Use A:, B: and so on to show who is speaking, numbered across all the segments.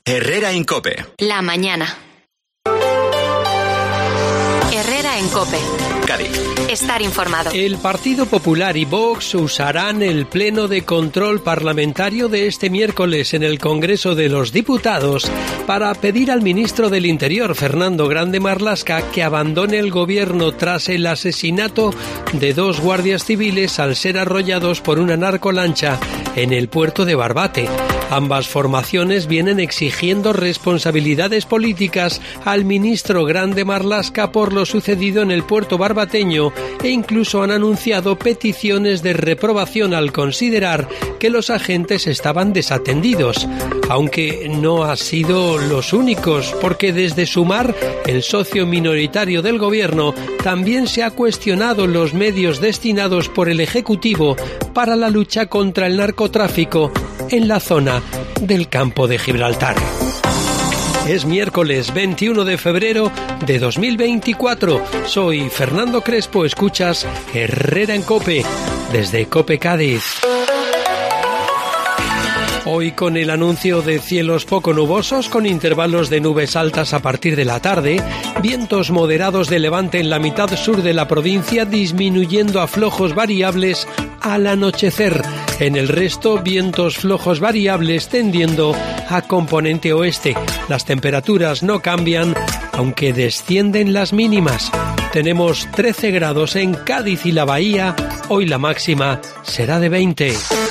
A: Herrera en COPE.
B: La mañana. Herrera en COPE.
A: Cádiz.
B: Estar informado.
C: El Partido Popular y Vox usarán el pleno de control parlamentario de este miércoles en el Congreso de los Diputados para pedir al ministro del Interior, Fernando Grande Marlaska, que abandone el gobierno tras el asesinato de 2 guardias civiles al ser arrollados por una narcolancha en el puerto de Barbate. Ambas formaciones vienen exigiendo responsabilidades políticas al ministro Grande Marlaska por lo sucedido en el puerto barbateño e incluso han anunciado peticiones de reprobación al considerar que los agentes estaban desatendidos. Aunque no han sido los únicos, porque desde Sumar, el socio minoritario del gobierno, también se ha cuestionado los medios destinados por el Ejecutivo para la lucha contra el narcotráfico en la zona del Campo de Gibraltar. Es miércoles 21 de febrero de 2024. Soy Fernando Crespo, escuchas Herrera en COPE, desde COPE Cádiz. Hoy con el anuncio de cielos poco nubosos con intervalos de nubes altas a partir de la tarde, vientos moderados de levante en la mitad sur de la provincia disminuyendo a flojos variables al anochecer. En el resto, vientos flojos variables tendiendo a componente oeste. Las temperaturas no cambian, aunque descienden las mínimas. Tenemos 13 grados en Cádiz y la Bahía, hoy la máxima será de 20.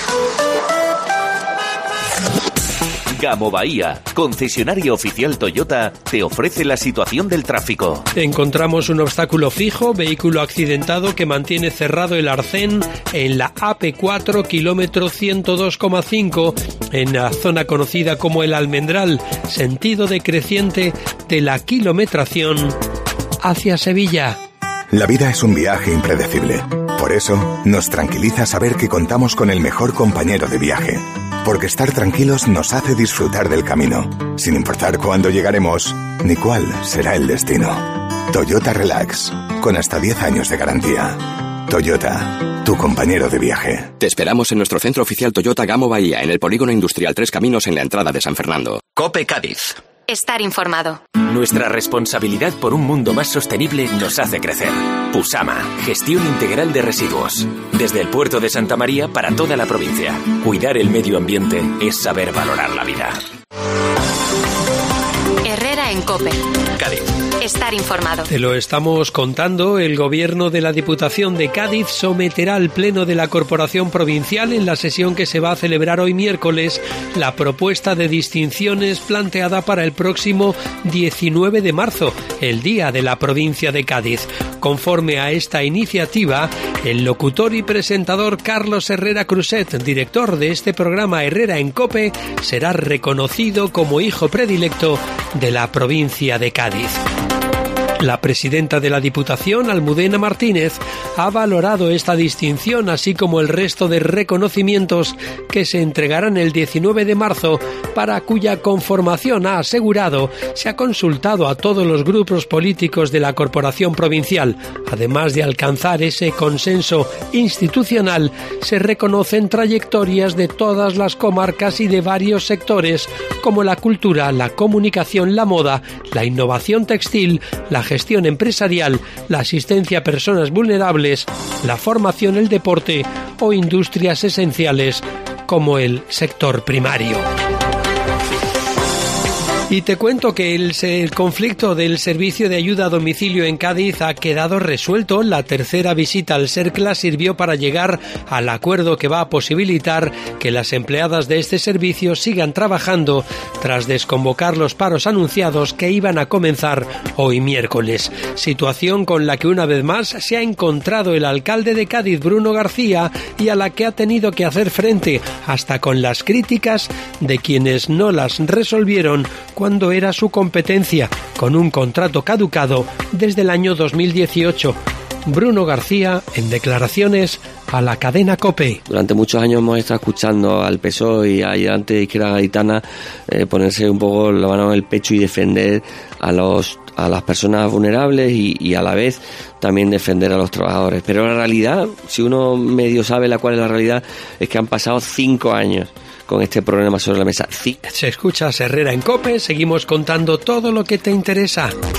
D: Gamo Bahía, concesionario oficial Toyota, te ofrece la situación del tráfico.
C: Encontramos un obstáculo fijo, vehículo accidentado que mantiene cerrado el arcén en la AP4, kilómetro 102,5, en la zona conocida como el Almendral, sentido decreciente de la kilometración hacia Sevilla.
E: La vida es un viaje impredecible. Por eso, nos tranquiliza saber que contamos con el mejor compañero de viaje. Porque estar tranquilos nos hace disfrutar del camino, sin importar cuándo llegaremos ni cuál será el destino. Toyota Relax, con hasta 10 años de garantía. Toyota, tu compañero de viaje.
F: Te esperamos en nuestro centro oficial Toyota Gamo Bahía, en el Polígono Industrial Tres Caminos, en la entrada de San Fernando.
A: COPE Cádiz.
B: Estar informado.
D: Nuestra responsabilidad por un mundo más sostenible nos hace crecer. Pusama, gestión integral de residuos. Desde el puerto de Santa María para toda la provincia. Cuidar el medio ambiente es saber valorar la vida.
B: Herrera en COPE.
A: Cádiz.
B: Estar informado.
C: Te lo estamos contando, el Gobierno de la Diputación de Cádiz someterá al Pleno de la Corporación Provincial en la sesión que se va a celebrar hoy miércoles la propuesta de distinciones planteada para el próximo 19 de marzo, el Día de la Provincia de Cádiz. Conforme a esta iniciativa, el locutor y presentador Carlos Herrera Cruzet, director de este programa Herrera en COPE, será reconocido como hijo predilecto de la provincia de Cádiz. La presidenta de la Diputación, Almudena Martínez, ha valorado esta distinción, así como el resto de reconocimientos que se entregarán el 19 de marzo, para cuya conformación, ha asegurado, se ha consultado a todos los grupos políticos de la Corporación Provincial. Además de alcanzar ese consenso institucional, se reconocen trayectorias de todas las comarcas y de varios sectores, como la cultura, la comunicación, la moda, la innovación textil, la gestión empresarial, la asistencia a personas vulnerables, la formación, el deporte o industrias esenciales como el sector primario. Y te cuento que el conflicto del servicio de ayuda a domicilio en Cádiz ha quedado resuelto. La tercera visita al SERCLA sirvió para llegar al acuerdo que va a posibilitar que las empleadas de este servicio sigan trabajando tras desconvocar los paros anunciados que iban a comenzar hoy miércoles. Situación con la que una vez más se ha encontrado el alcalde de Cádiz, Bruno García, y a la que ha tenido que hacer frente hasta con las críticas de quienes no las resolvieron cuando era su competencia, con un contrato caducado desde el año 2018. Bruno García, en declaraciones a la cadena COPE.
G: Durante muchos años hemos estado escuchando al PSOE y a Ayudante de Izquierda Gaditana ponerse un poco la mano en el pecho y defender a las personas vulnerables y a la vez también defender a los trabajadores. Pero la realidad, si uno medio sabe cuál es la realidad, es que han pasado 5 años con este problema sobre la mesa.
C: Se escucha Herrera en COPE, seguimos contando todo lo que te interesa.